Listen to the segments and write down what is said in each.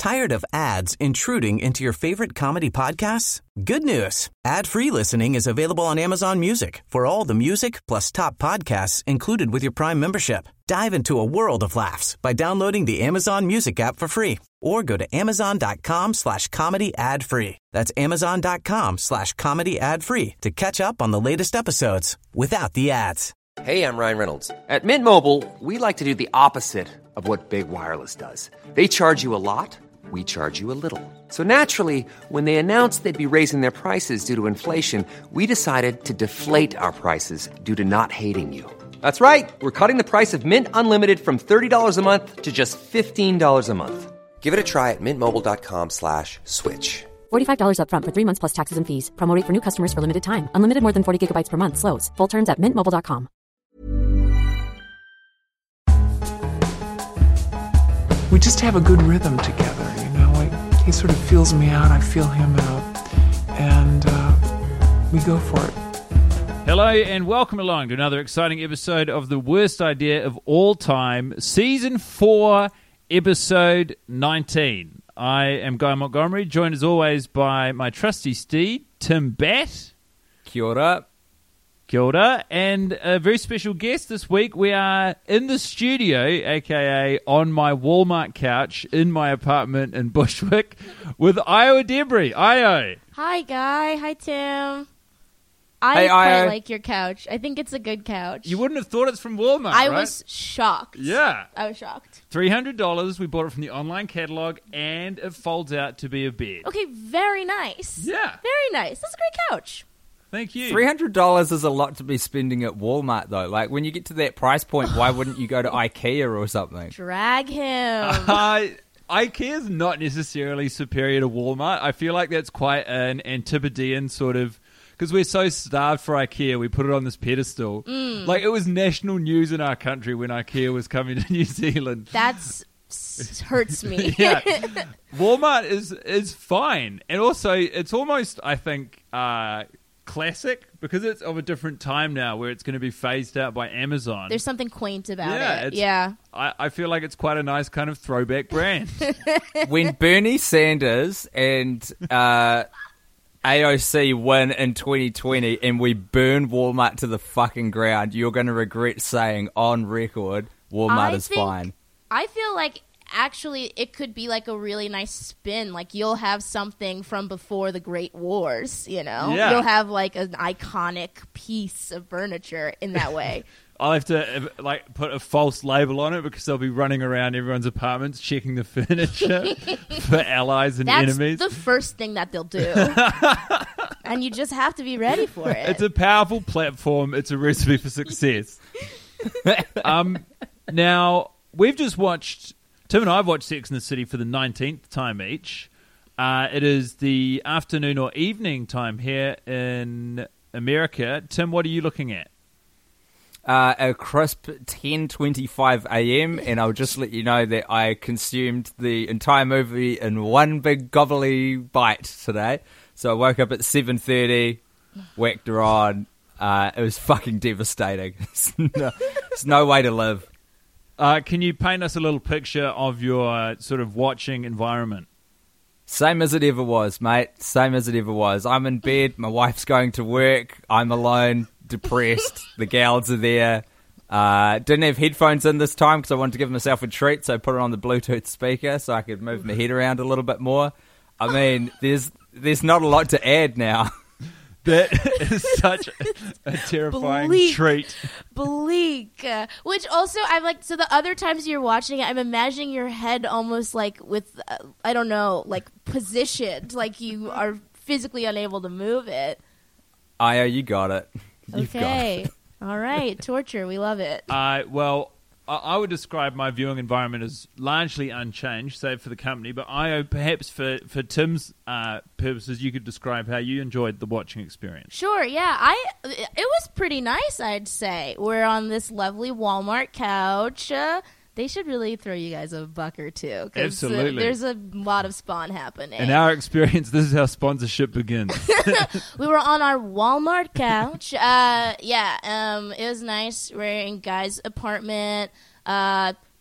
Tired of ads intruding into your favorite comedy podcasts? Good news. Ad-free listening is available on Amazon Music for all the music plus top podcasts included with your Prime membership. Dive into a world of laughs by downloading the Amazon Music app for free or go to amazon.com/comedy ad-free. That's amazon.com/comedy ad-free to catch up on the latest episodes without the ads. Hey, I'm Ryan Reynolds. At Mint Mobile, we like to do the opposite of what Big Wireless does. They charge you a lot, we charge you a little. So naturally, when they announced they'd be raising their prices due to inflation, we decided to deflate our prices due to not hating you. That's right. We're cutting the price of Mint Unlimited from $30 a month to just $15 a month. Give it a try at mintmobile.com/switch. $45 up front for 3 months plus taxes and fees. Promo rate for new customers for limited time. Unlimited more than 40 gigabytes per month. Slows full terms at mintmobile.com. We just have a good rhythm together, you know. Like, he sort of feels me out, I feel him out, and we go for it. Hello and welcome along to another exciting episode of The Worst Idea of All Time, Season 4, Episode 19. I am Guy Montgomery, joined as always by my trusty steed, Tim Batt. Kia ora. Kia ora. And a very special guest this week. We are in the studio, a.k.a. on my Walmart couch in my apartment in Bushwick, with Io Debris. Io. Hi, Guy. Hi, Tim. I Hey, quite Io. like your couch. I think it's a good couch. You wouldn't have thought it's from Walmart, I right? was shocked. Yeah. I was shocked. $300. We bought it from the online catalog, and it folds out to be a bed. Okay, very nice. Yeah. Very nice. That's a great couch. Thank you. $300 is a lot to be spending at Walmart, though. Like, when you get to that price point, why wouldn't you go to IKEA or something? Drag him. IKEA is not necessarily superior to Walmart. I feel like that's quite an Antipodean sort of... Because we're so starved for IKEA, we put it on this pedestal. Like, it was national news in our country when IKEA was coming to New Zealand. That's hurts me. Yeah. Walmart is fine. And also, it's almost, I think, classic, because it's of a different time now where it's going to be phased out by Amazon. There's something quaint about it. it's- Yeah. I feel like it's quite a nice kind of throwback brand. When Bernie Sanders and AOC win in 2020 and we burn Walmart to the fucking ground, you're going to regret saying on record, Walmart is fine. I feel like actually it could be like a really nice spin. Like, you'll have something from before the Great Wars, you know? Yeah. You'll have like an iconic piece of furniture in that way. I'll have to put a false label on it because they'll be running around everyone's apartments checking the furniture for allies and That's enemies. the first thing that they'll do. And you just have to be ready for it. It's a powerful platform. It's a recipe for success. Now, we've just watched... Tim and I have watched Sex and the City for the 19th time each. It is the afternoon or evening time here in America. Tim, what are you looking at? A crisp 10:25 a.m. and I'll just let you know that I consumed the entire movie in one big gobbly bite today. So I woke up at 7:30, whacked her on. It was fucking devastating. It's no way to live. Can you paint us a little picture of your sort of watching environment? Same as it ever was, mate. Same as it ever was. I'm in bed. My wife's going to work. I'm alone, depressed. The gals are there. Didn't have headphones in this time because I wanted to give myself a treat, so I put it on the Bluetooth speaker so I could move my head around a little bit more. I mean, there's not a lot to add now. That is such a terrifying treat. Bleak. Which also, I'm like, so the other times you're watching it, I'm imagining your head almost like with, I don't know, like positioned, like you are physically unable to move it. Io, you got it. You've Okay. got it. All right. Torture. We love it. Well, I would describe my viewing environment as largely unchanged, save for the company. But perhaps for Tim's purposes, you could describe how you enjoyed the watching experience. Sure, yeah. It was pretty nice, I'd say. We're on this lovely Walmart couch. They should really throw you guys a buck or two. 'Cause, Absolutely. there's a lot of spawn happening. In our experience, this is how sponsorship begins. We were on our Walmart couch. It was nice. We're in Guy's apartment.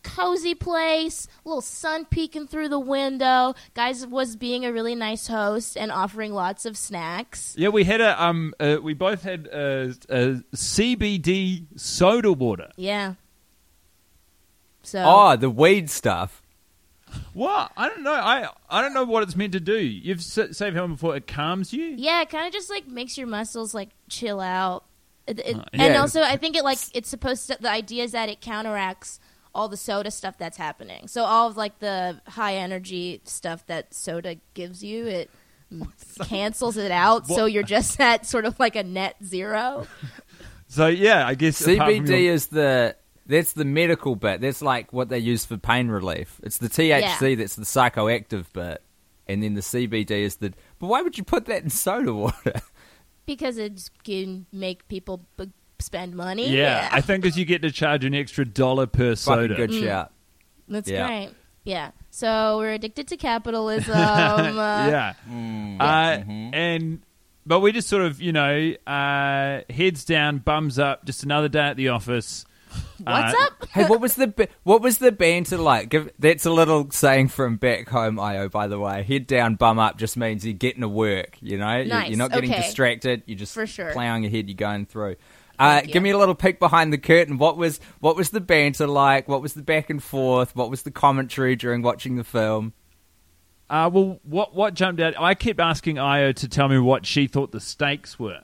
cozy place, a little sun peeking through the window. Guys was being a really nice host and offering lots of snacks. Yeah, we had we both had a CBD soda water. Yeah. So. Oh, the weed stuff. What? I don't know. I don't know what it's meant to do. You've said Helen before. It calms you. Yeah, it kind of just like makes your muscles like chill out. And Yeah. also, I think it's supposed to. The idea is that it counteracts all the soda stuff that's happening. So all of like the high energy stuff that soda gives you, it cancels it out. So you're just at sort of like a net zero. So yeah, I guess CBD is that's the medical bit. That's like what they use for pain relief. It's the THC that's the psychoactive bit, and then the CBD is the. But why would you put that in soda water? Because it can make people spend money. Yeah, I think because you get to charge an extra $1 per soda. Fucking good shout. That's Yeah. great. Yeah. So we're addicted to capitalism. Yeah. But we just sort of, heads down, bums up, just another day at the office. What's up? Hey, what was the banter like? That's a little saying from back home, Io, by the way. Head down, bum up just means you're getting to work, you know? Nice. You're not getting Okay. distracted. You're just For sure. plowing ahead, you're going through. Thank you. Give me a little peek behind the curtain. What was the banter like? What was the back and forth? What was the commentary during watching the film? Well, what jumped out? I kept asking Io to tell me what she thought the stakes were.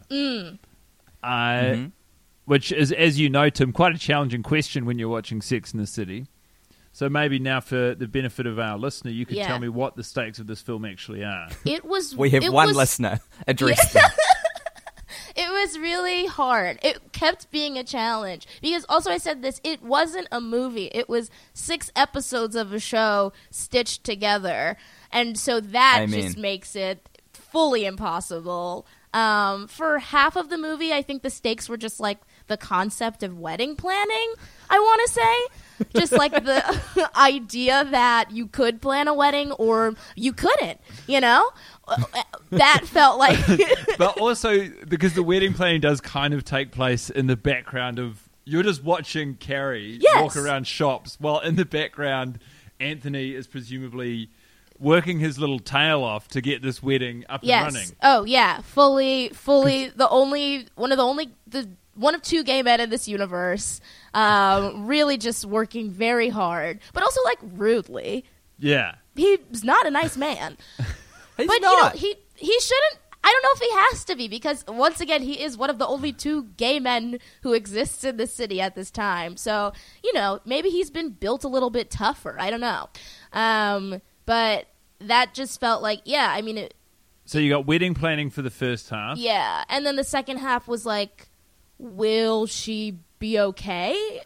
Which is, as you know, Tim, quite a challenging question when you're watching Sex and the City. So maybe now, for the benefit of our listener, you could Yeah. tell me what the stakes of this film actually are. It was. We have it one was- listener. Address them. It was really hard. It kept being a challenge because also I said this, it wasn't a movie. It was 6 episodes of a show stitched together. And so that Amen. just makes it fully impossible. For half of the movie, I think the stakes were just like the concept of wedding planning, I want to say. Just like the idea that you could plan a wedding or you couldn't, you know? That felt like... But also, because the wedding planning does kind of take place in the background of... You're just watching Carrie Yes. walk around shops, while in the background, Anthony is presumably working his little tail off to get this wedding up and running. Oh, yeah. Fully, one of 2 gay men in this universe, really just working very hard, but also like rudely. Yeah. He's not a nice man. He's But not. he shouldn't. I don't know if he has to be because once again he is one of the only 2 gay men who exists in the city at this time. So maybe he's been built a little bit tougher. I don't know, but that just felt like So you got wedding planning for the first half. yeah, and then the second half was like, will she be okay?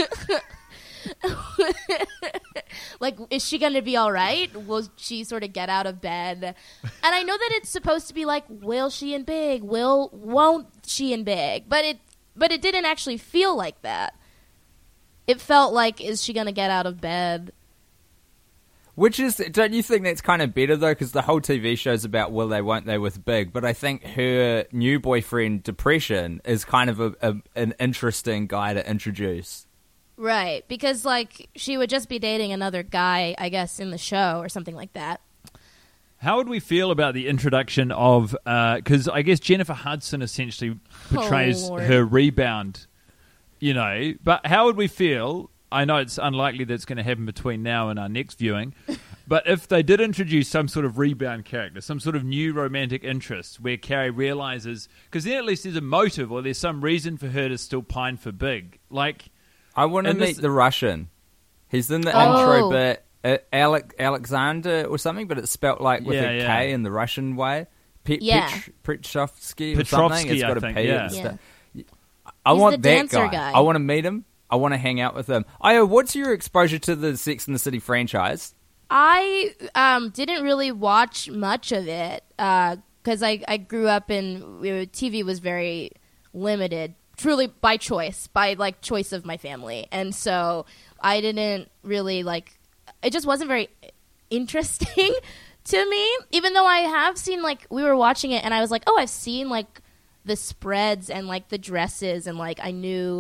Like, is she gonna be all right? Will she sort of get out of bed? And I know that it's supposed to be like, will she in big? Won't she in big? But it didn't actually feel like that. It felt like, is she gonna get out of bed? Which is, don't you think that's kind of better though? Because the whole TV show's about will they, won't they with Big. But I think her new boyfriend, Depression, is kind of an interesting guy to introduce. Right, because like she would just be dating another guy, I guess, in the show or something like that. How would we feel about the introduction of... Because I guess Jennifer Hudson essentially portrays Lord. her rebound, But how would we feel... I know it's unlikely that it's going to happen between now and our next viewing, but if they did introduce some sort of rebound character, some sort of new romantic interest where Carrie realizes... Because then at least there's a motive or there's some reason for her to still pine for Big. Like... I want to And meet this- the Russian. He's in the Oh. intro bit, Alexander or something, but it's spelt like with a K in the Russian way. Yeah. Petrovsky or something. It's Petrovsky, got I a think, P yeah. and stuff. I He's want the that dancer guy. guy. I want to meet him. I want to hang out with him. Io, what's your exposure to the Sex and the City franchise? I didn't really watch much of it because I grew up in TV was very limited, truly by choice, by choice of my family, and so I didn't really it just wasn't very interesting to me. Even though I have seen we were watching it and I was like, oh, I've seen the spreads and the dresses and I knew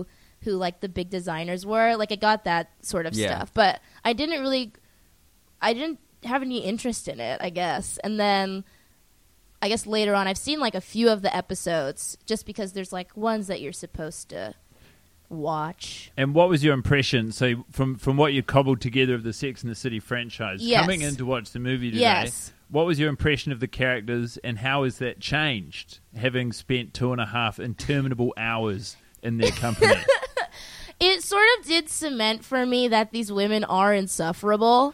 who like the big designers were. Like I got that sort of Yeah. stuff, but I didn't have any interest in it, I guess. And then I guess later on I've seen like a few of the episodes just because there's like ones that you're supposed to watch. And what was your impression? So from what you cobbled together of the Sex and the City franchise, Yes. coming in to watch the movie today, Yes. what was your impression of the characters and how has that changed, having spent 2.5 interminable hours in their company? It sort of did cement for me that these women are insufferable.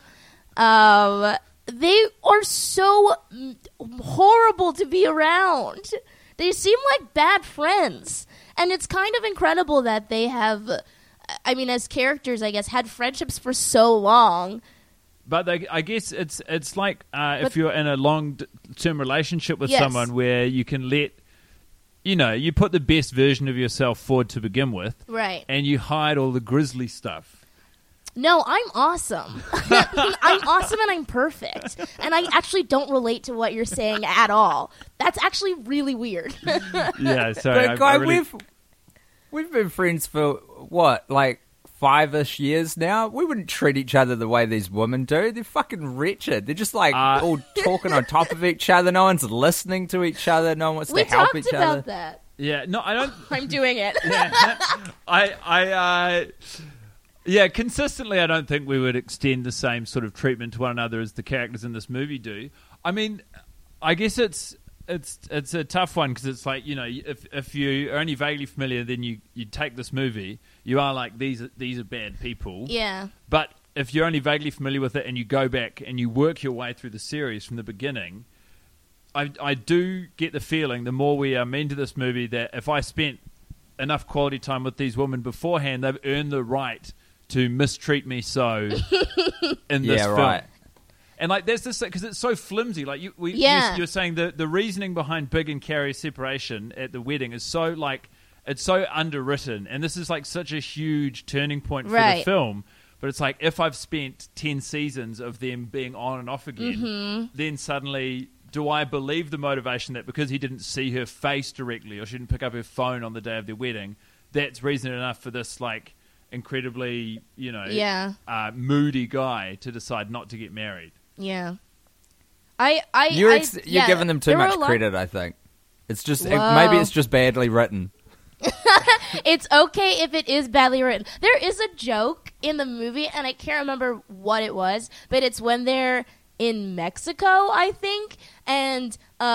They are so horrible to be around. They seem like bad friends. And it's kind of incredible that they have, I mean, as characters, I guess, had friendships for so long. But I guess it's like if you're in a long-term relationship with Yes. someone where you can let, you put the best version of yourself forward to begin with. Right. And you hide all the grisly stuff. No, I'm awesome. I'm awesome and I'm perfect. And I actually don't relate to what you're saying at all. That's actually really weird. Yeah, sorry. But Guy, we've been friends for what, like 5-ish years now? We wouldn't treat each other the way these women do. They're fucking wretched. They're just like all talking on top of each other. No one's listening to each other. No one wants We to help talked each about other. that. Yeah, no, I don't. I'm doing it. Yeah, consistently, I don't think we would extend the same sort of treatment to one another as the characters in this movie do. I mean, I guess it's a tough one because it's like, if you are only vaguely familiar, then you take this movie, you are like, these are bad people. Yeah. But if you're only vaguely familiar with it and you go back and you work your way through the series from the beginning, I do get the feeling, the more we are mean to this movie, that if I spent enough quality time with these women beforehand, they've earned the right to mistreat me so in this film. Right. And like, there's this, because it's so flimsy. Like you're saying the reasoning behind Big and Carrie's separation at the wedding is so like, it's so underwritten, and this is like such a huge turning point for the film. But it's like, if I've spent 10 seasons of them being on and off again, then suddenly, do I believe the motivation that because he didn't see her face directly or she didn't pick up her phone on the day of their wedding, that's reason enough for this like incredibly, moody guy to decide not to get married? Yeah. You're giving them too much credit, I think. It's just, maybe it's just badly written. It's okay if it is badly written. There is a joke in the movie, and I can't remember what it was, but it's when they're in Mexico, I think, and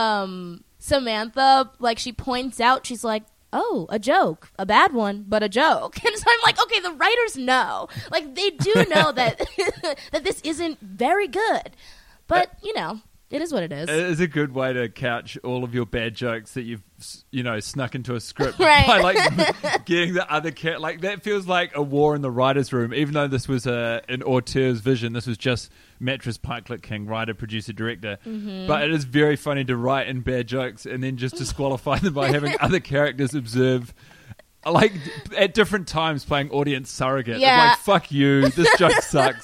Samantha, like, she points out, she's like, oh, a joke. A bad one, but a joke. And so I'm like, okay, the writers know. Like, they do know that that this isn't very good. But, it is what it is. It is a good way to couch all of your bad jokes that you've, snuck into a script Right. by like getting the other cat. Like, that feels like a war in the writer's room. Even though this was an auteur's vision, this was just Mattress Pikelet King, writer, producer, director. Mm-hmm. But it is very funny to write in bad jokes and then just disqualify them by having other characters observe, like, at different times playing audience surrogate. Yeah. Like, fuck you, this joke sucks.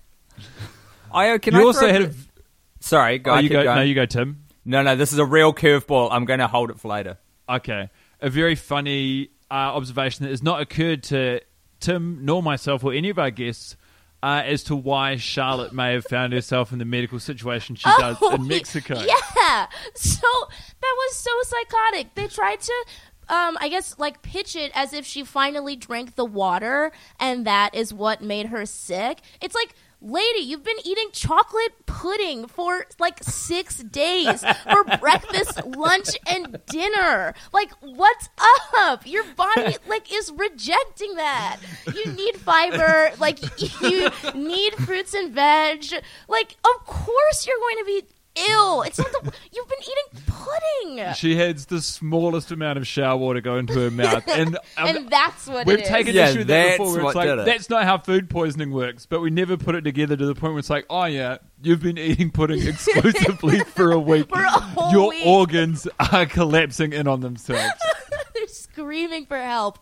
Sorry, go. You go. No, you go, Tim. No, this is a real curveball. I'm going to hold it for later. Okay. A very funny observation that has not occurred to Tim nor myself or any of our guests as to why Charlotte may have found herself in the medical situation she does in Mexico. Yeah. So that was so psychotic. They tried to, I guess, like, pitch it as if she finally drank the water and that is what made her sick. It's like, lady, you've been eating chocolate pudding for like 6 days for breakfast, lunch, and dinner. Like, what's up? Your body is rejecting that. You need fiber. Like, you need fruits and veg. Like, of course you're going to be ill. It's not you've been eating pudding. She has the smallest amount of shower water go into her mouth, and that's what we've it is. taken issue with that before. Where it's like, that's not how food poisoning works, but we never put it together to the point where it's like, oh yeah, you've been eating pudding exclusively for a week. For a whole Your week. organs are collapsing in on themselves. They're screaming for help.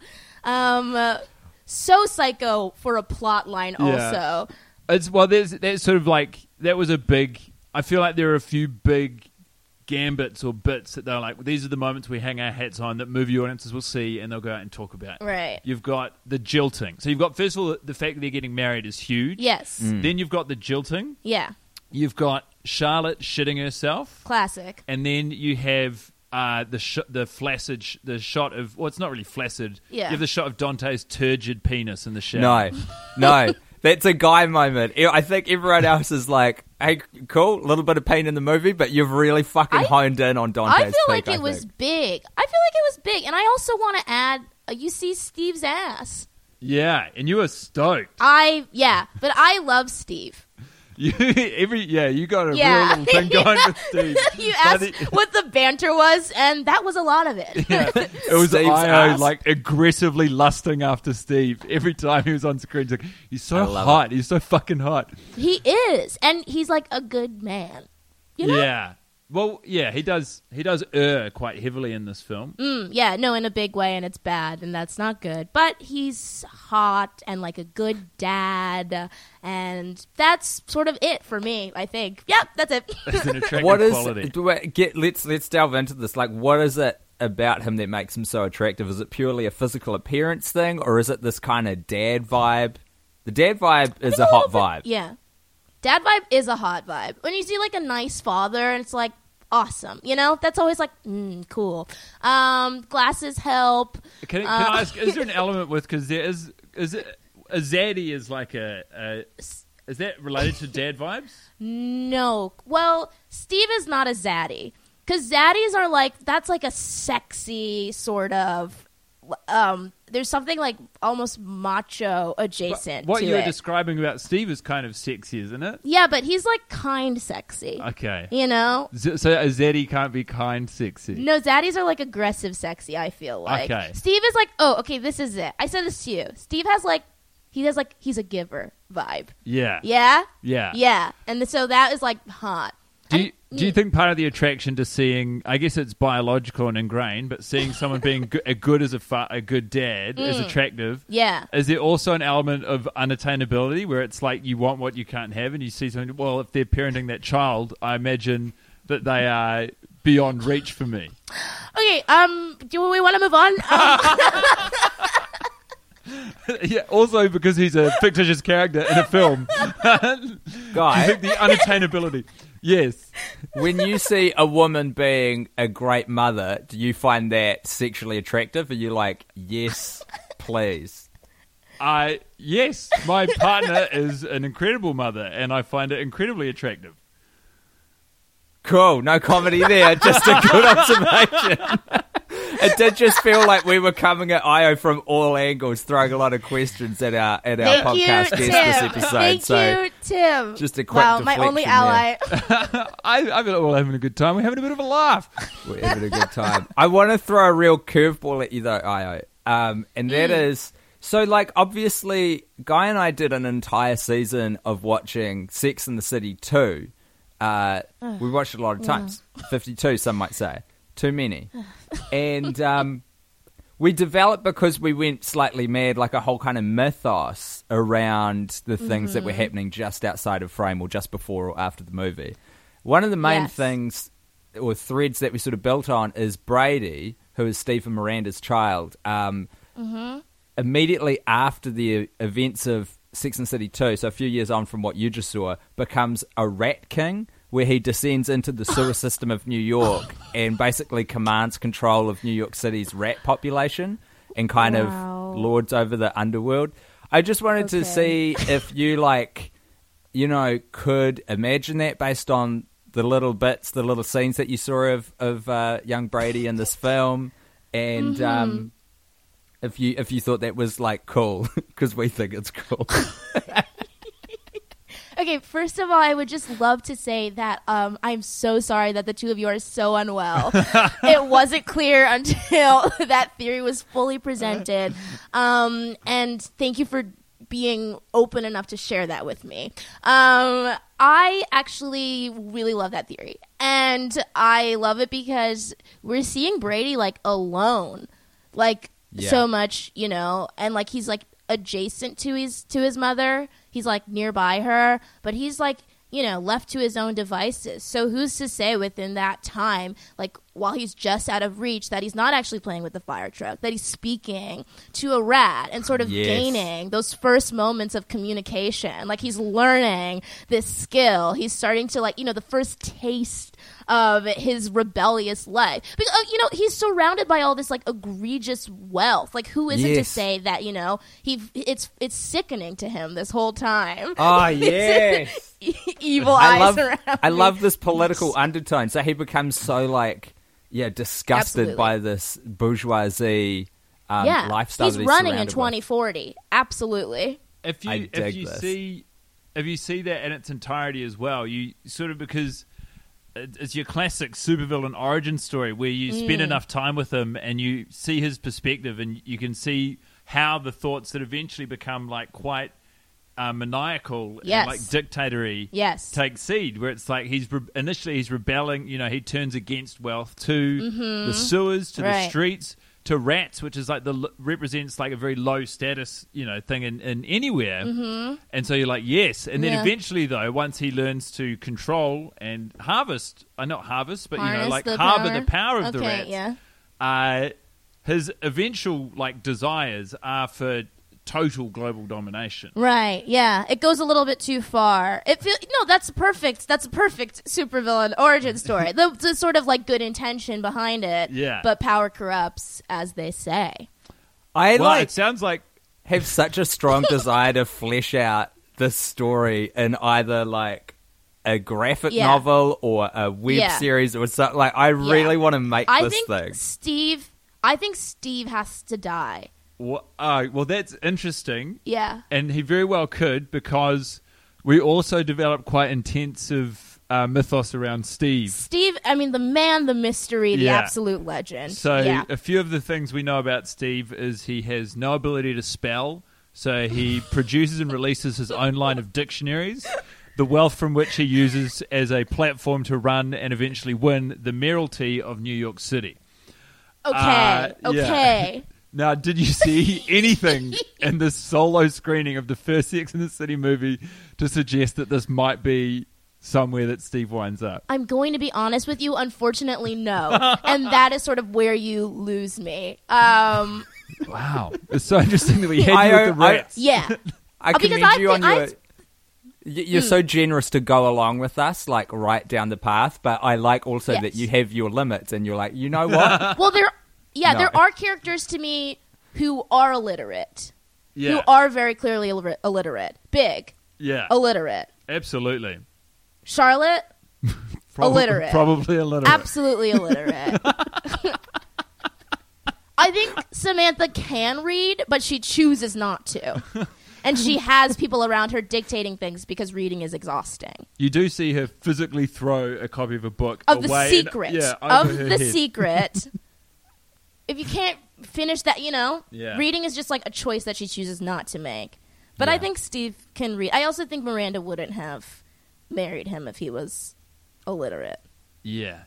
So psycho for a plot line. Also, that's sort of like, that was a big. I feel like there are a few big gambits or bits that they're like, these are the moments we hang our hats on that movie audiences will see and they'll go out and talk about. Right. You've got the jilting. So you've got, first of all, the fact that they're getting married is huge. Yes. Then you've got the jilting. Yeah. You've got Charlotte shitting herself. Classic. And then you have the shot of, well, it's not really flaccid. Yeah. You have the shot of Dante's turgid penis in the shower. No. That's a guy moment. I think everyone else is like, hey, cool, a little bit of pain in the movie, but you've really fucking honed in on Dante's I feel like peak, it was big. I feel like it was big. And I also want to add, you see Steve's ass. Yeah, and you were stoked. But I love Steve. You got a real little thing going with Steve. You asked what the banter was, and that was a lot of it. Yeah. It was Steve's Io ass. like aggressively lusting after Steve every time he was on screen. He's like, he's so hot. He's so fucking hot. He is, and he's like a good man. You know? Yeah. Well, yeah, he does err quite heavily in this film. Yeah, no, in a big way, and it's bad, and that's not good. But he's hot and like a good dad, and that's sort of it for me, I think. Yep, that's it. It's an attractive What is quality. let's delve into this. Like, what is it about him that makes him so attractive? Is it purely a physical appearance thing, or is it this kind of dad vibe? The dad vibe is a hot vibe. Yeah. Dad vibe is a hot vibe. When you see like a nice father, and it's like, awesome. You know? That's always like, cool. Glasses help. Can I ask, is there an element with, because there is it, a zaddy is like is that related to dad vibes? No. Well, Steve is not a zaddy. Because zaddies are like, that's like a sexy sort of, there's something like almost macho adjacent What to you were it. describing about Steve is kind of sexy, isn't it? Yeah, but he's like kind sexy. Okay. You know? So a zaddy can't be kind sexy. No, zaddies are like aggressive sexy, I feel like. Okay. Steve is like, oh, okay, this is it. I said this to you. Steve has like, he's a giver vibe. Yeah. Yeah? Yeah. Yeah. And so that is like hot. Do you think part of the attraction to seeing, I guess it's biological and ingrained, but seeing someone being good as a good dad is attractive? Yeah. Is there also an element of unattainability where it's like you want what you can't have, and you see something? Well, if they're parenting that child, I imagine that they are beyond reach for me. Okay. Do we want to move on? Yeah. Also, because he's a fictitious character in a film, Guy, I think the unattainability. Yes. when you see a woman being a great mother, do you find that sexually attractive? Are you like, yes, please? Yes, my partner is an incredible mother, and I find it incredibly attractive. Cool, no comedy there, just a good observation. It did just feel like we were coming at Io from all angles, throwing a lot of questions at our Thank podcast you, guest Tim. this episode. Thank so you, Tim. just a quick wow, my only ally. I feel like we're all having a good time. We're having a bit of a laugh. we're having a good time. I want to throw a real curveball at you though, Io, and that is, so like obviously Guy and I did an entire season of watching Sex and the City 2. We watched it a lot of times. 52, some might say. Too many. And we developed, because we went slightly mad, like a whole kind of mythos around the things that were happening just outside of frame or just before or after the movie. One of the main things or threads that we sort of built on is Brady, who is Stephen Miranda's child. Immediately after the events of Sex and the City 2, so a few years on from what you just saw, becomes a rat king, where he descends into the sewer system of New York and basically commands control of New York City's rat population and kind of lords over the underworld. I just wanted to see if you, like, you know, could imagine that based on the little bits, the little scenes that you saw of young Brady in this film, and if you thought that was, like, cool, because we think it's cool. Okay, first of all, I would just love to say that I'm so sorry that the two of you are so unwell. It wasn't clear until that theory was fully presented. And thank you for being open enough to share that with me. I actually really love that theory. And I love it because we're seeing Brady, like, alone. Like, so much, you know, and, like, he's, like, adjacent to his mother. He's like nearby her, but he's like left to his own devices. So who's to say within that time, like while he's just out of reach, that he's not actually playing with the fire truck, that he's speaking to a rat and sort of gaining those first moments of communication. Like he's learning this skill. He's starting to the first taste of his rebellious life. Because, he's surrounded by all this like egregious wealth. Like who isn't to say that, it's sickening to him this whole time. Oh, yes. Evil eyes around I love this political undertone. So he becomes so disgusted Absolutely. by this bourgeoisie lifestyle. He's that running in surrounded 2040. Absolutely. If you see that in its entirety as well, you sort of, because it's your classic supervillain origin story where you spend enough time with him and you see his perspective and you can see how the thoughts that eventually become like quite maniacal and like dictatory take seed, where it's like initially he's rebelling, he turns against wealth to the sewers, to the streets, to rats, which is like represents like a very low status thing in anywhere. And so you're like, yes. And then eventually though, once he learns to control and harvest the power of the rats, his eventual like desires are for total global domination. Right, yeah. It goes a little bit too far. That's a perfect supervillain origin story. the sort of like good intention behind it. Yeah. But power corrupts, as they say. It sounds like have such a strong desire to flesh out this story in either like a graphic novel or a web series or something. Like I really want to make this thing. I think Steve has to die. Well, that's interesting. Yeah. And he very well could, because we also developed quite intensive mythos around Steve. Steve, I mean, the man, the mystery, the absolute legend. So a few of the things we know about Steve is he has no ability to spell. So he produces and releases his own line of dictionaries, the wealth from which he uses as a platform to run and eventually win the mayoralty of New York City. Okay. Now, did you see anything in this solo screening of the first Sex and the City movie to suggest that this might be somewhere that Steve winds up? I'm going to be honest with you. Unfortunately, no. And that is sort of where you lose me. Wow. It's so interesting that we had you with the rats. I commend you on your... You're so generous to go along with us, like right down the path, but I like also that you have your limits and you're like, you know what? Well, there are characters to me who are illiterate. Yeah. Who are very clearly illiterate. Big. Yeah. Illiterate. Absolutely. Charlotte? Illiterate. Probably illiterate. Absolutely illiterate. I think Samantha can read, but she chooses not to. And she has people around her dictating things because reading is exhausting. You do see her physically throw a copy of a book of away. The Secret. If you can't finish that, reading is just like a choice that she chooses not to make. But I think Steve can read. I also think Miranda wouldn't have married him if he was illiterate. Yeah.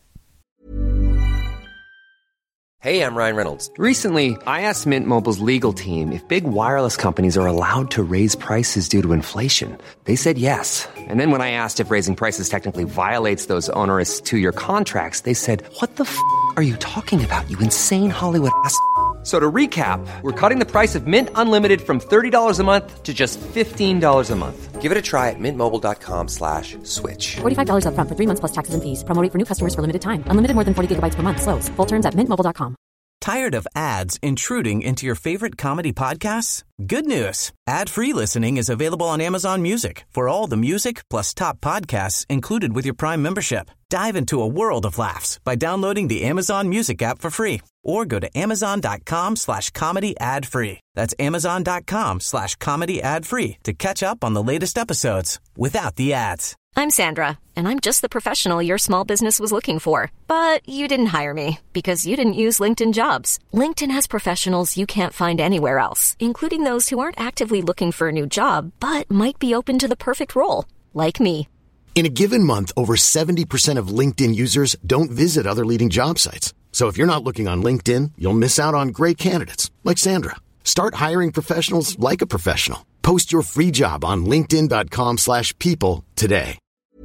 Hey, I'm Ryan Reynolds. Recently, I asked Mint Mobile's legal team if big wireless companies are allowed to raise prices due to inflation. They said yes. And then when I asked if raising prices technically violates those onerous 2-year contracts, they said, "What the f*** are you talking about, you insane Hollywood ass?" So to recap, we're cutting the price of Mint Unlimited from $30 a month to just $15 a month. Give it a try at mintmobile.com/switch. $45 up front for 3 months plus taxes and fees. Promo rate for new customers for limited time. Unlimited more than 40 gigabytes per month. Slows full terms at mintmobile.com. Tired of ads intruding into your favorite comedy podcasts? Good news. Ad-free listening is available on Amazon Music for all the music plus top podcasts included with your Prime membership. Dive into a world of laughs by downloading the Amazon Music app for free or go to amazon.com/comedy ad-free. That's amazon.com/comedy ad-free to catch up on the latest episodes without the ads. I'm Sandra, and I'm just the professional your small business was looking for. But you didn't hire me because you didn't use LinkedIn Jobs. LinkedIn has professionals you can't find anywhere else, including those who aren't actively looking for a new job, but might be open to the perfect role, like me. In a given month, over 70% of LinkedIn users don't visit other leading job sites. So if you're not looking on LinkedIn, you'll miss out on great candidates like Sandra. Start hiring professionals like a professional. Post your free job on linkedin.com/people today.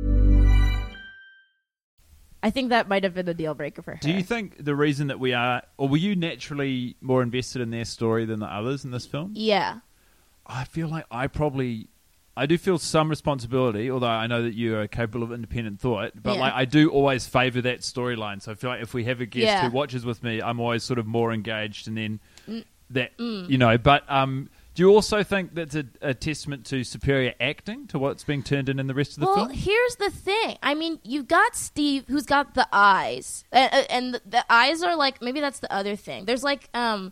I think that might have been a deal breaker for her. Do you think the reason that we are, or were you naturally more invested in their story than the others in this film? Yeah. I feel like I do feel some responsibility, although I know that you are capable of independent thought, but Yeah. like I do always favour that storyline. So I feel like if we have a guest Yeah. who watches with me, I'm always sort of more engaged, and then you know. But do you also think that's a testament to superior acting to what's being turned in the rest of the Well, film? here's the thing. I mean, you've got Steve, who's got the eyes, and the eyes are like, maybe that's the other thing. There's like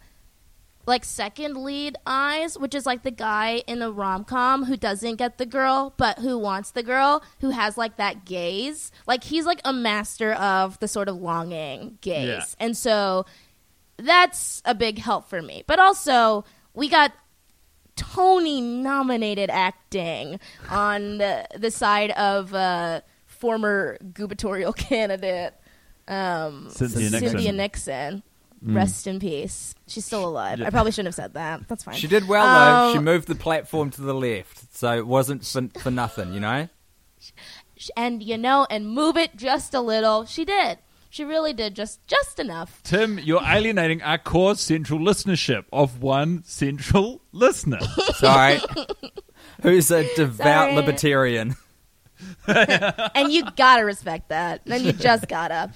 second lead eyes, which is like the guy in a rom-com who doesn't get the girl, but who wants the girl, who has like that gaze. Like he's like a master of the sort of longing gaze. Yeah. And so that's a big help for me. But also, we got Tony-nominated acting on the side of former gubernatorial candidate Cynthia Nixon. Rest in peace. She's still alive. I probably shouldn't have said that. That's fine. She did well, though. She moved the platform to the left, so it wasn't for nothing, you know? And, and move it just a little. She did. She really did just enough. Tim, you're alienating our core central listenership of one central listener. Sorry. Who's a devout Sorry. libertarian. And you gotta respect that. And you just gotta.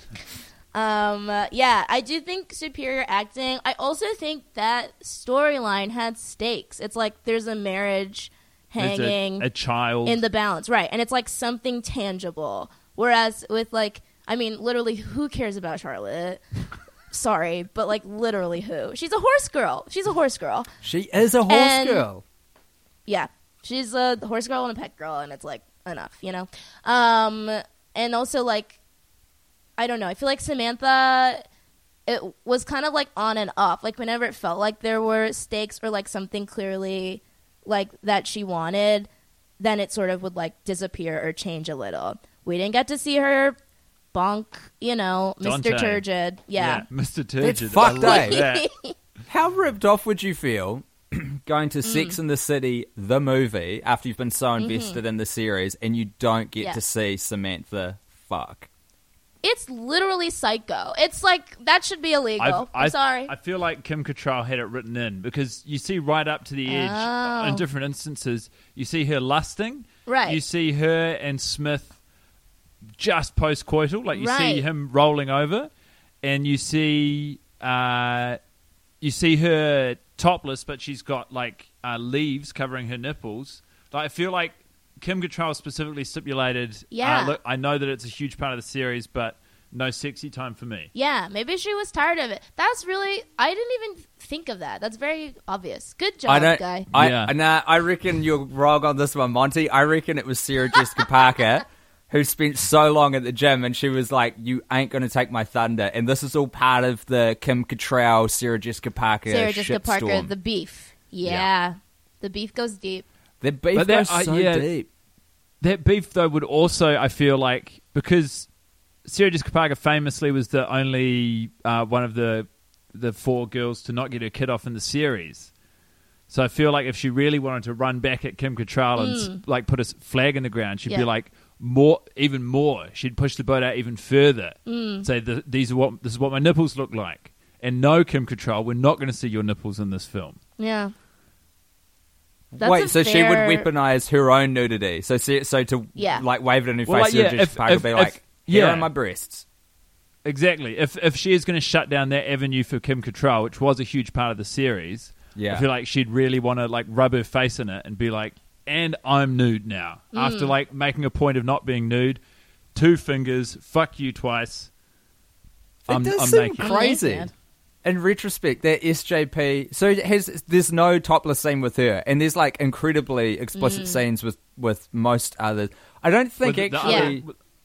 Yeah, I do think superior acting. I also think that storyline had stakes. It's like there's a marriage hanging a child in the balance, right? And it's like something tangible. Whereas with like, I mean, literally, who cares about Charlotte? Sorry, but like literally who? She's a horse girl. She's a horse girl. She is a horse And- girl. Yeah, she's a horse girl and a pet girl, and it's like enough, And also like, I don't know. I feel like Samantha, it was kind of like on and off. Like whenever it felt like there were stakes or like something clearly like that she wanted, then it sort of would like disappear or change a little. We didn't get to see her bonk, Dante. Mr. Turgid. Yeah. Mr. Turgid. That's fucked, I love eh? that. How ripped off would you feel going to Sex and the City, the movie, after you've been so invested in the series, and you don't get Yeah. to see Samantha fuck? It's literally Psycho. It's like, that should be illegal. I'm sorry. I feel like Kim Cattrall had it written in because you see right up to the edge Oh. in different instances. You see her lusting. Right. You see her and Smith just post-coital. Like you see Right. him rolling over, and you see her topless, but she's got like leaves covering her nipples. Like I feel like Kim Cattrall specifically stipulated, Yeah. look, I know that it's a huge part of the series, but no sexy time for me. Yeah, maybe she was tired of it. That's really, I didn't even think of that. That's very obvious. Good job, guy. I reckon you're wrong on this one, Monty. I reckon it was Sarah Jessica Parker who spent so long at the gym, and she was like, "You ain't gonna take my thunder." And this is all part of the Kim Cattrall, Sarah Jessica Parker, Sarah Jessica Parker, shitstorm. the beef. Yeah. The beef goes deep. The beef But that- goes so yeah. deep. That beef, though, would also, I feel like, because Sarah Jessica Parker famously was the only one of the 4 girls to not get her kid off in the series. So I feel like if she really wanted to run back at Kim Cattrall and like put a flag in the ground, she'd be like, even more. She'd push the boat out even further. Say, this is what my nipples look like. And no, Kim Cattrall, we're not going to see your nipples in this film. Yeah. That's a Wait, so she would fair- weaponize her own nudity. So to Yeah. like wave it in her Well, face, like, Sarah Jessica Parker would be like, "Here yeah. are my breasts." Exactly. If she is going to shut down that avenue for Kim Cattrall, which was a huge part of the series, Yeah. I feel like she'd really want to like rub her face in it and be like, "And I'm nude now." After like making a point of not being nude, 2 fingers, fuck you twice. I'm seem naked. crazy. Man. In retrospect, that SJP, so there's no topless scene with her, and there's like incredibly explicit scenes with most others. I don't think With the actually.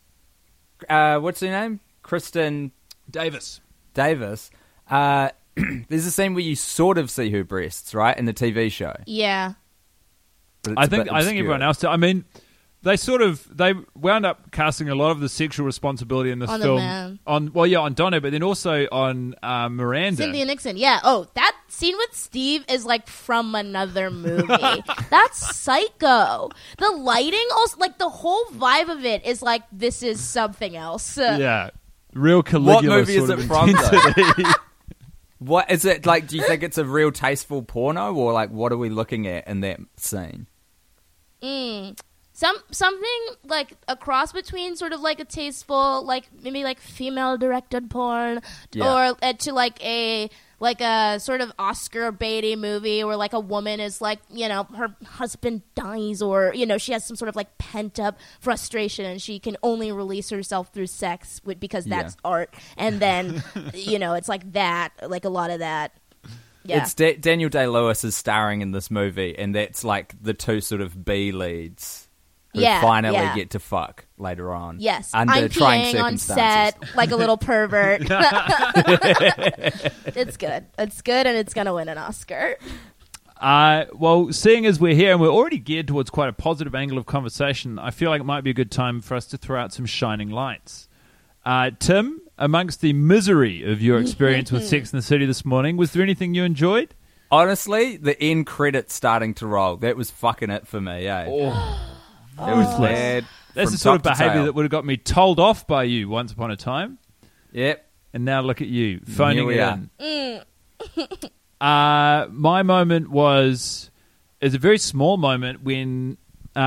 What's her name? Kristen Davis. Davis. There's a scene where you sort of see her breasts, right, in the TV show. Yeah. But it's I a think bit everyone obscure. else. I mean, they wound up casting a lot of the sexual responsibility in this On the film man. on Dono, but then also on Miranda. Cynthia Nixon, yeah. Oh, that scene with Steve is like from another movie. That's psycho. The lighting, also, like the whole vibe of it is like this is something else. Yeah, real Caligula. What movie is sort it of from, intensity. What is it like? Do you think it's a real tasteful porno, or like what are we looking at in that scene? Something like a cross between sort of like a tasteful, like maybe like female directed porn, Yeah. or to like a sort of Oscar baity movie where like a woman is like, you know, her husband dies, or you know, she has some sort of like pent up frustration and she can only release herself through sex because that's art, and then you know, it's like that, like a lot of that. Yeah. It's Daniel Day-Lewis is starring in this movie, and that's like the two sort of B leads who finally get to fuck later on. Yes, under I'm trying peeing on circumstances. set like a little pervert. It's good. It's good, and it's going to win an Oscar. Well, seeing as we're here and we're already geared towards quite a positive angle of conversation, I feel like it might be a good time for us to throw out some shining lights. Tim, amongst the misery of your experience with Sex and the City this morning, was there anything you enjoyed? Honestly, the end credits starting to roll, that was fucking it for me, eh? It was bad. That's from the sort of top to behaviour tail. that would have got me told off by you once upon a time. Yep. And now look at you, phoning Here it we in. My moment is a very small moment when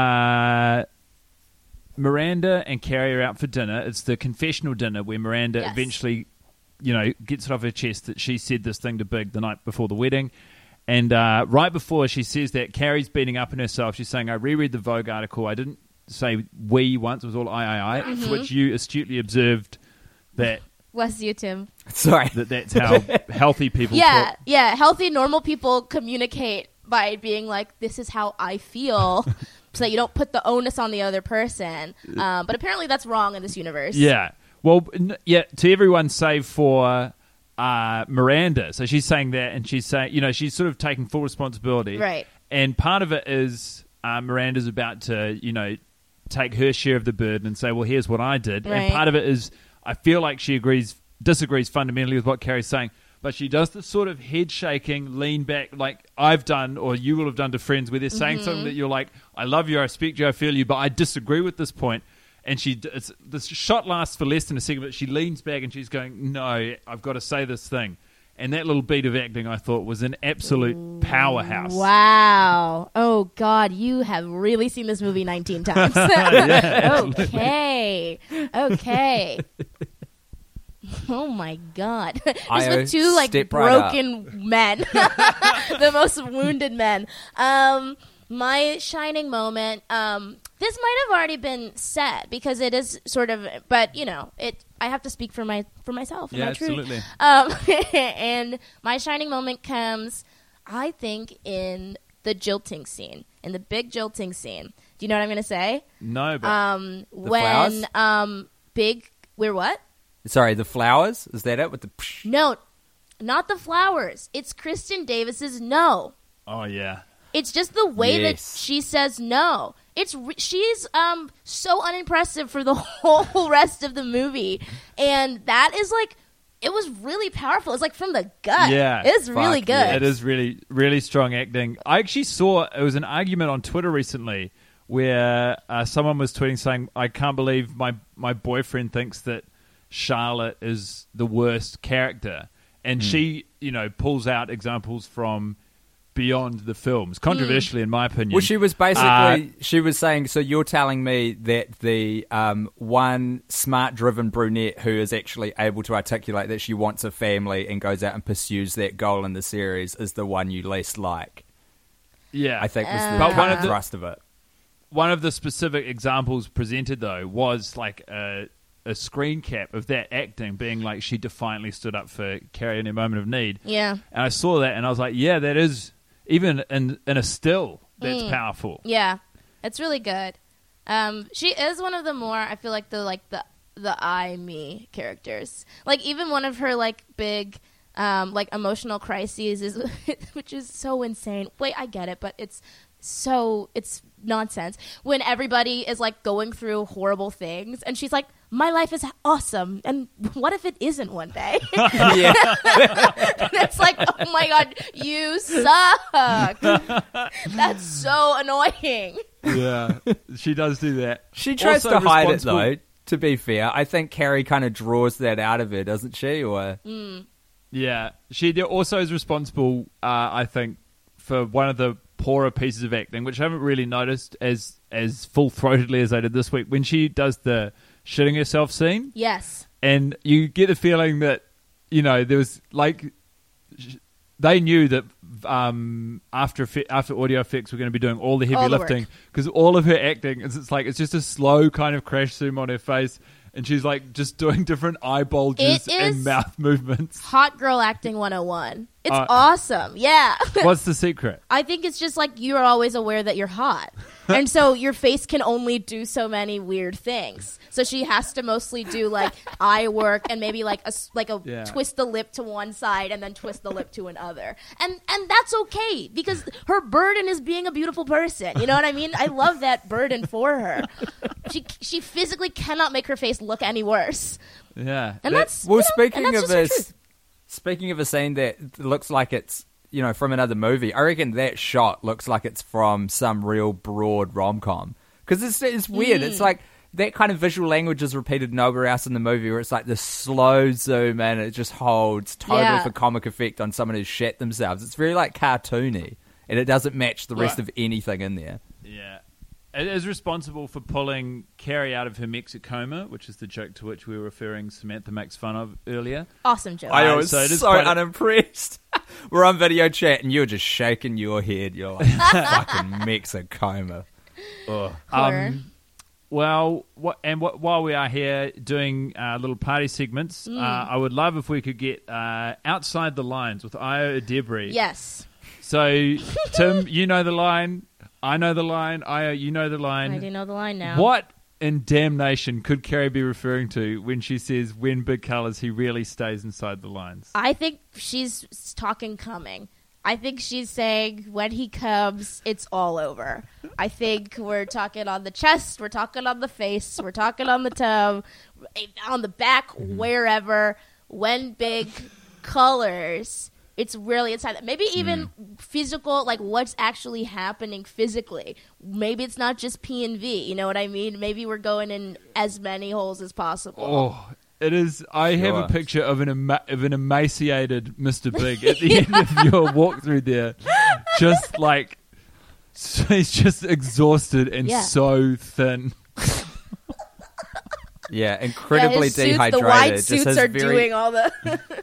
Miranda and Carrie are out for dinner. It's the confessional dinner where Miranda eventually, you know, gets it off her chest that she said this thing to Big the night before the wedding. And right before she says that, Carrie's beating up on herself. She's saying, I reread the Vogue article. I didn't say we once. It was all I. To which you astutely observed that Bless you, Tim. Sorry. that's how healthy people talk. Yeah. Healthy, normal people communicate by being like, this is how I feel, so that you don't put the onus on the other person. But apparently that's wrong in this universe. Yeah. Well, to everyone save for Miranda. So she's saying that, and she's saying, you know, she's sort of taking full responsibility. Right. And part of it is Miranda's about to, you know, take her share of the burden and say, well, here's what I did. Right. And part of it is, I feel like she disagrees fundamentally with what Carrie's saying, but she does this sort of head shaking, lean back, like I've done, or you will have done to friends, where they're saying something that you're like, I love you, I respect you, I feel you, but I disagree with this point. And this shot lasts for less than a second, but she leans back and she's going, no, I've got to say this thing. And that little beat of acting, I thought, was an absolute powerhouse. Wow. Oh, God, you have really seen this movie 19 times. Okay. Oh, my God. Just with two, like, step right broken men. The most wounded men. My shining moment, this might have already been said because it is sort of, but you know, I have to speak for myself. Yeah, my truth. absolutely. And my shining moment comes, I think, in the jilting scene, in the big jilting scene. Do you know what I'm going to say? No, but when flowers? We're what? Sorry, the flowers? Is that it? With the No, not the flowers. It's Kristen Davis's no. oh yeah. It's just the way that Yes. she says no. She's so unimpressive for the whole rest of the movie, and that is like, it was really powerful. It's like from the gut. Yeah. It's really Fuck good. yeah. It is really, really strong acting. I actually saw, it was an argument on Twitter recently where someone was tweeting saying, I can't believe my boyfriend thinks that Charlotte is the worst character. And she, you know, pulls out examples from beyond the films. Controversially, in my opinion. Well, she was basically, she was saying, so you're telling me that the one smart-driven brunette who is actually able to articulate that she wants a family and goes out and pursues that goal in the series is the one you least like. Yeah. I think was the But one of the- thrust of it. One of the specific examples presented, though, was like a screen cap of that acting being like she defiantly stood up for Carrie in a moment of need. Yeah. And I saw that and I was like, yeah, that is, even in a still, that's powerful. Yeah, it's really good. She is one of the more, I feel like the I me characters. Like even one of her like big like emotional crises is which is so insane. Wait, I get it, but it's nonsense when everybody is like going through horrible things and she's like, my life is awesome, and what if it isn't one day? Yeah. It's like, oh my god, you suck. That's so annoying. Yeah, she does do that. She tries Also to hide it, responsible- though, to be fair. I think Carrie kind of draws that out of her, doesn't she? Or Yeah, she also is responsible, I think, for one of the poorer pieces of acting, which I haven't really noticed as full-throatedly as I did this week, when she does the shitting herself scene. Yes. And you get the feeling that, you know, there was, like, they knew that after audio effects were going to be doing all the heavy All the lifting, work. because all of her acting, it's just a slow kind of crash zoom on her face, and she's, like, just doing different eye bulges It and is- mouth movements. Hot girl acting 101. It's awesome. Yeah. What's the secret? I think it's just like you're always aware that you're hot. And so your face can only do so many weird things. So she has to mostly do like eye work and maybe like a Yeah. twist the lip to one side and then twist the lip to another. And that's okay because her burden is being a beautiful person. You know what I mean? I love that burden for her. She physically cannot make her face look any worse. Yeah. And that's well, you know, speaking and that's of just her this, truth. speaking of a scene that looks like it's, you know, from another movie, I reckon that shot looks like it's from some real broad rom-com. Because it's weird. It's like that kind of visual language is repeated nowhere else in the movie, where it's like this slow zoom and it just holds totally Yeah. for comic effect on someone who's shat themselves. It's very like cartoony, and it doesn't match the rest of anything in there. Yeah. It is responsible for pulling Carrie out of her Mexicoma, which is the joke to which we were referring Samantha makes fun of earlier. Awesome joke. I was so it is so quite a- unimpressed. We're on video chat and you're just shaking your head. You're like, fucking Mexicoma. Poor. Well, while we are here doing little party segments, I would love if we could get Outside the Lines with Io Debris. Yes. So, Tim, you know the line. I know the line. Io, you know the line. I do know the line now. What in damnation could Carrie be referring to when she says, when big colours, he really stays inside the lines? I think she's talking coming. I think she's saying when he comes, it's all over. I think we're talking on the chest, we're talking on the face, we're talking on the tongue, on the back, wherever. When big colors, it's really inside. Maybe even physical, like what's actually happening physically. Maybe it's not just P and V. You know what I mean? Maybe we're going in as many holes as possible. Oh, it is. I have a Sure. picture of an emaciated Mr. Big at the end of your walkthrough there. Just like, he's just exhausted and Yeah. so thin. Yeah, incredibly his suits, dehydrated. the white Just suits has are very- doing all the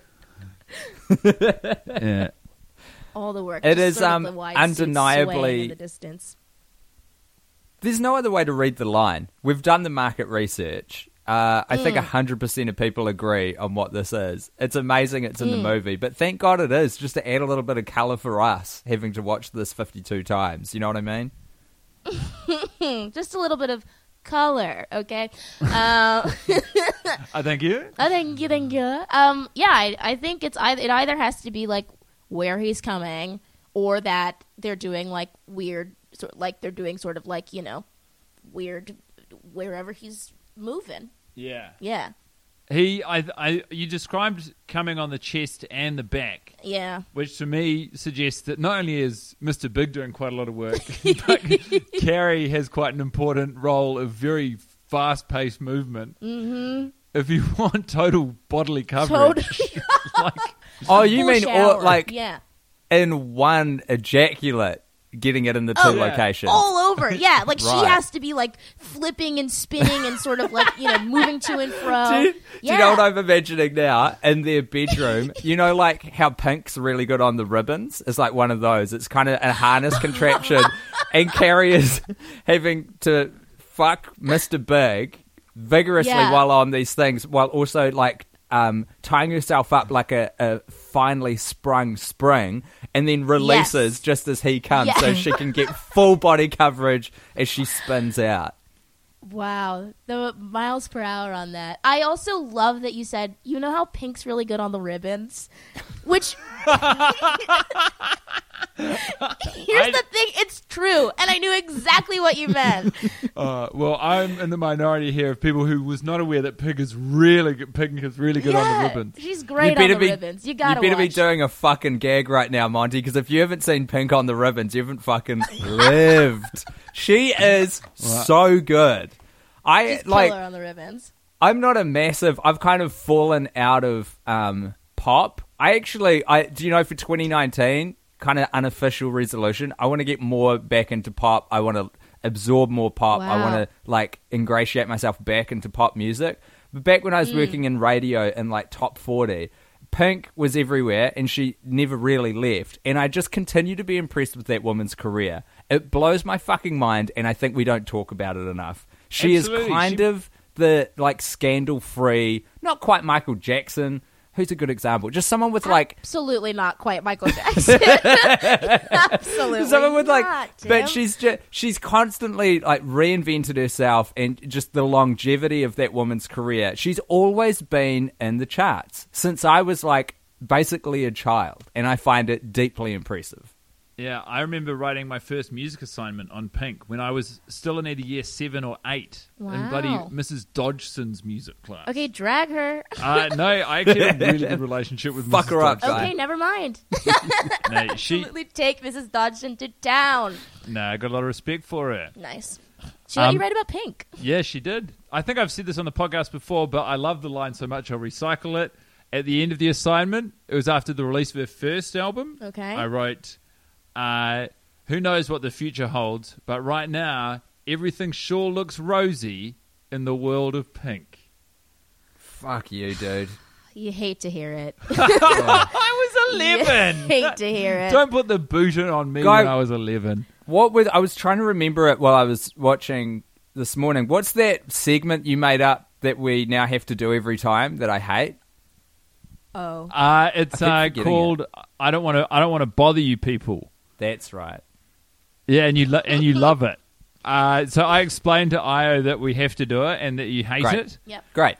Yeah. all the work. It Just is, sort of the white suits undeniably- swaying in the distance. There's no other way to read the line. We've done the market research. I think 100% of people agree on what this is. It's amazing it's in the movie, but thank God it is, just to add a little bit of colour for us, having to watch this 52 times. You know what I mean? Just a little bit of color, okay? I thank you. Thank you. Yeah, I think it either has to be like where he's coming, or that they're doing like weird, like they're doing sort of like, you know, weird wherever he's moving. Yeah. Yeah, You described coming on the chest and the back, yeah. which to me suggests that not only is Mr. Big doing quite a lot of work, but Carrie has quite an important role of very fast-paced movement. Mm-hmm. If you want total bodily coverage, like, Oh, you Full mean shower. all, like yeah. in one ejaculate, getting it in the two yeah. locations? All over, yeah. Like she Right. has to be like flipping and spinning and sort of like, you know, moving to and fro. Do you know what I'm imagining now? In their bedroom, you know, like how Pink's really good on the ribbons? It's like one of those. It's kind of a harness contraption. And Carrie is having to fuck Mr. Big vigorously Yeah. while on these things, while also like tying herself up like a finely sprung spring, and then releases Yes. just as he comes, Yeah. so she can get full body coverage as she spins out. Wow, the miles per hour on that. I also love that you said, you know how Pink's really good on the ribbons? Which here's the thing, it's true, and I knew exactly what you meant. Well, I'm in the minority here of people who was not aware that Pink is really good on the ribbons. She's great on the ribbons. You better watch. be doing a fucking gag right now, Monty, because if you haven't seen Pink on the ribbons, you haven't fucking lived. She is so good. She's killer on the ribbons. I'm not a massive. I've kind of fallen out of pop. Do you know, for 2019, kind of unofficial resolution, I want to get more back into pop. I want to absorb more pop. I want to like ingratiate myself back into pop music. But back when I was working in radio in like top 40, Pink was everywhere and she never really left. And I just continue to be impressed with that woman's career. It blows my fucking mind, and I think we don't talk about it enough. She is kind of the like scandal-free, not quite Michael Jackson. Who's a good example? Just someone with like... Absolutely not quite Michael Jackson. Absolutely someone with like... not, Tim. But she's constantly like reinvented herself, and just the longevity of that woman's career. She's always been in the charts since I was like basically a child, and I find it deeply impressive. Yeah, I remember writing my first music assignment on Pink when I was still in either year 7 or 8 in bloody Mrs. Dodgson's music class. Okay, drag her. No, I actually had a really good relationship with Fuck Mrs. her up, Dodgson. Okay, never mind. No, Absolutely take Mrs. Dodgson to town. No, I got a lot of respect for her. Nice. She let you write about Pink. Yeah, she did. I think I've said this on the podcast before, but I love the line so much I'll recycle it. At the end of the assignment, it was after the release of her first album. Okay. I wrote... who knows what the future holds, but right now, everything sure looks rosy in the world of Pink. Fuck you, dude. You hate to hear it. I was 11! You hate to hear it. Don't put the boot on me when I was 11. I was trying to remember it while I was watching this morning. What's that segment you made up that we now have to do every time that I hate? Oh. It's called I don't want to bother you people. That's right. Yeah, and you love it. So I explained to Io that we have to do it and that you hate it. Yep. Great.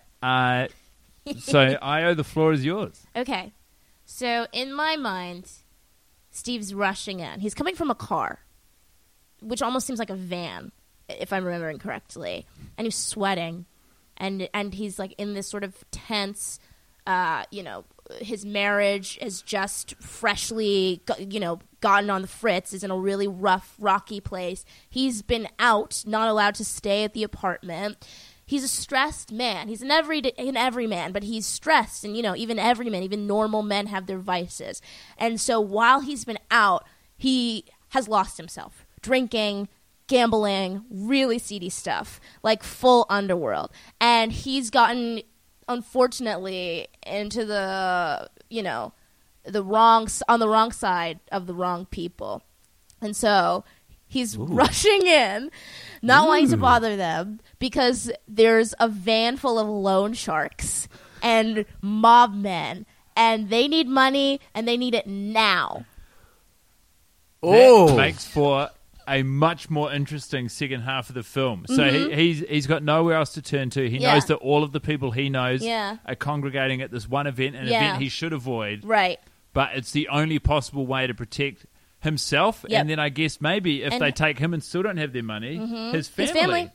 So Io, the floor is yours. Okay. So in my mind, Steve's rushing in. He's coming from a car, which almost seems like a van, if I'm remembering correctly. And he's sweating, and he's like in this sort of tense. His marriage is just freshly, gotten on the fritz, is in a really rough, rocky place. He's been out, not allowed to stay at the apartment. He's a stressed man. He's an every man, but he's stressed. And, even every man, even normal men have their vices. And so while he's been out, he has lost himself. Drinking, gambling, really seedy stuff, like full underworld. And he's gotten... unfortunately, into the wrong side of the wrong people. And so he's rushing in, not wanting to bother them, because there's a van full of loan sharks and mob men, and they need money, and they need it now. That makes for a much more interesting second half of the film. So he's got nowhere else to turn to. He knows that all of the people he knows are congregating at this one event, an event he should avoid. Right. But it's the only possible way to protect himself. Yep. And then I guess maybe if they take him and still don't have their money, his family.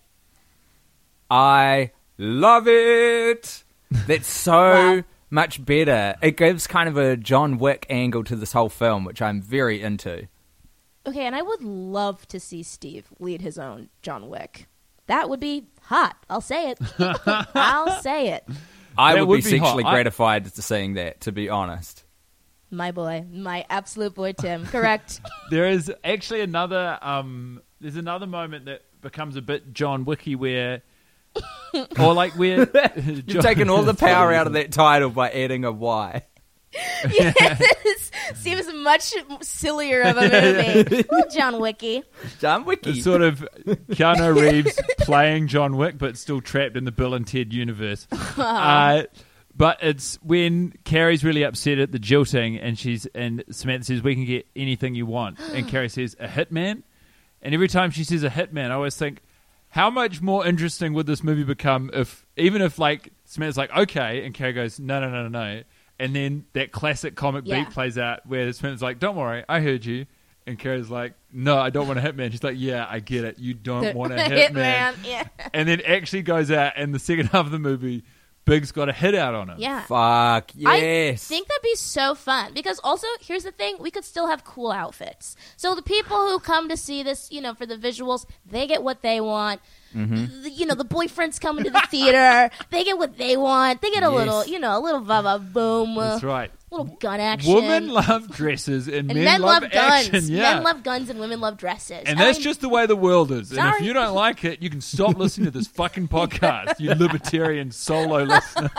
I love it. That's so much better. It gives kind of a John Wick angle to this whole film, which I'm very into. Okay, and I would love to see Steve lead his own John Wick. That would be hot. I'll say it. I'll say it. I would be sexually gratified to seeing that, to be honest. My boy. My absolute boy, Tim. Correct. There is actually another there's another moment that becomes a bit John Wicky where or like where you've taken all the power out of that title by adding a Y. Yes, seems much sillier of a movie. Oh, John Wicky. John Wicky. It's sort of Keanu Reeves playing John Wick, but still trapped in the Bill and Ted universe. But it's when Carrie's really upset at the jilting, and Samantha says, "We can get anything you want," and Carrie says, "A hitman." And every time she says a hitman, I always think, how much more interesting would this movie become if like Samantha's like, "Okay," and Carrie goes, "No." And then that classic comic Yeah. beat plays out where this person's like, don't worry, I heard you. And Carrie's like, no, I don't want a hitman. She's like, yeah, I get it. You don't want a hitman. Yeah. And then actually goes out, and the second half of the movie, Big's got a hit out on him. Yeah. Fuck, yes. I think that'd be so fun because also here's the thing, we could still have cool outfits. So the people who come to see this, you know, for the visuals, they get what they want. You know, the boyfriends come into the theater, they get what they want. They get a little, you know, a little boom. That's right. Little gun action. Women love dresses and men love guns. action. Yeah. Men love guns and women love dresses. And that's just the way the world is. And if Sorry. you don't like it, you can stop listening to this fucking podcast, you libertarian solo listener.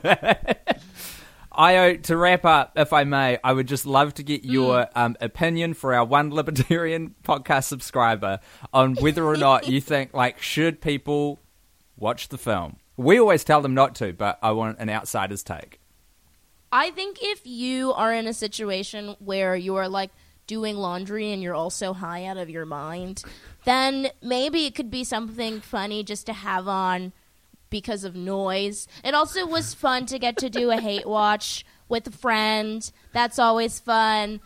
Io, to wrap up, if I may, I would just love to get your opinion for our one libertarian podcast subscriber on whether or not you think, like, should people watch the film? We always tell them not to, but I want an outsider's take. I think if you are in a situation where you are like doing laundry and you're also high out of your mind, then maybe it could be something funny just to have on because of noise. It also was fun to get to do a hate watch with a friend. That's always fun.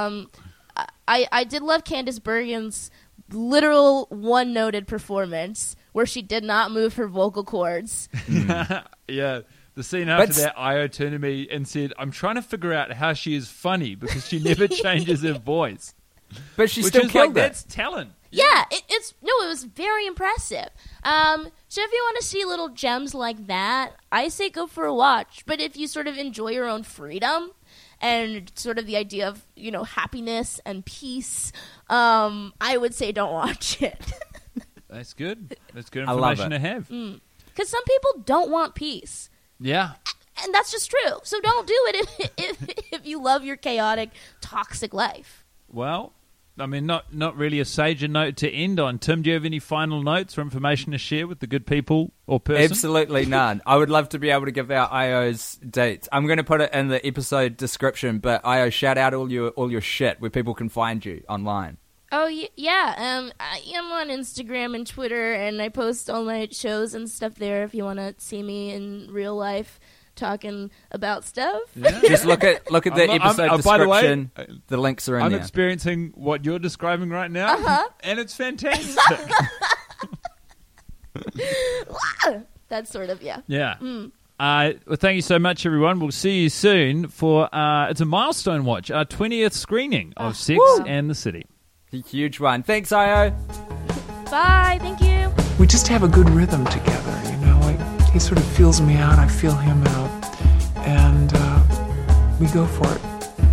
I did love Candice Bergen's literal one-noted performance where she did not move her vocal cords. Yeah. The scene after that, Io turned to me and said, I'm trying to figure out how she is funny because she never changes her voice. But she Which still is killed like, it. that's talent. Yeah, it was very impressive. So if you want to see little gems like that, I say go for a watch. But if you sort of enjoy your own freedom and sort of the idea of, you know, happiness and peace, I would say don't watch it. That's good. That's good I love information to have. Because some people don't want peace. Yeah. And that's just true. So don't do it if you love your chaotic, toxic life. Well, I mean, not really a sager note to end on. Tim, do you have any final notes or information to share with the good people or person? Absolutely none. I would love to be able to give out Io's dates. I'm going to put it in the episode description, but Io, shout out all your shit where people can find you online. Oh, yeah. I am on Instagram and Twitter, and I post all my shows and stuff there if you want to see me in real life talking about stuff. Yeah. Just look at the episode description. By the way, the links are in I'm there. experiencing what you're describing right now, and it's fantastic. That's sort of, yeah. Yeah. Well, thank you so much, everyone. We'll see you soon for, it's a milestone watch, our 20th screening of Sex and the City. A huge one. Thanks, Io. Bye. Thank you. We just have a good rhythm together, you know. He sort of feels me out, I feel him out, and we go for it.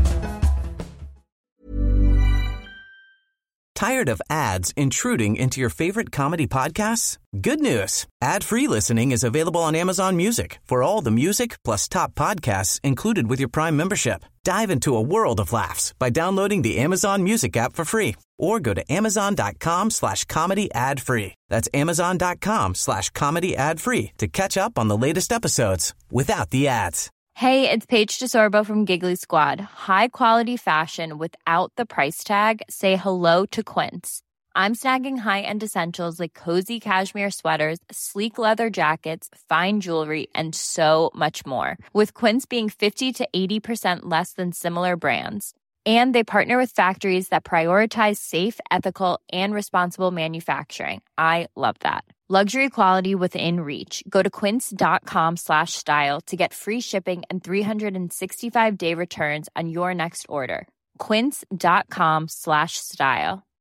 Tired of ads intruding into your favorite comedy podcasts? Good news. Ad-free listening is available on Amazon Music for all the music plus top podcasts included with your Prime membership. Dive into a world of laughs by downloading the Amazon Music app for free or go to amazon.com/comedy ad-free. That's amazon.com/comedy ad-free to catch up on the latest episodes without the ads. Hey, it's Paige DeSorbo from Giggly Squad. High quality fashion without the price tag. Say hello to Quince. I'm snagging high-end essentials like cozy cashmere sweaters, sleek leather jackets, fine jewelry, and so much more. With Quince being 50 to 80% less than similar brands. And they partner with factories that prioritize safe, ethical, and responsible manufacturing. I love that. Luxury quality within reach. Go to quince.com/style to get free shipping and 365-day returns on your next order. Quince.com/style.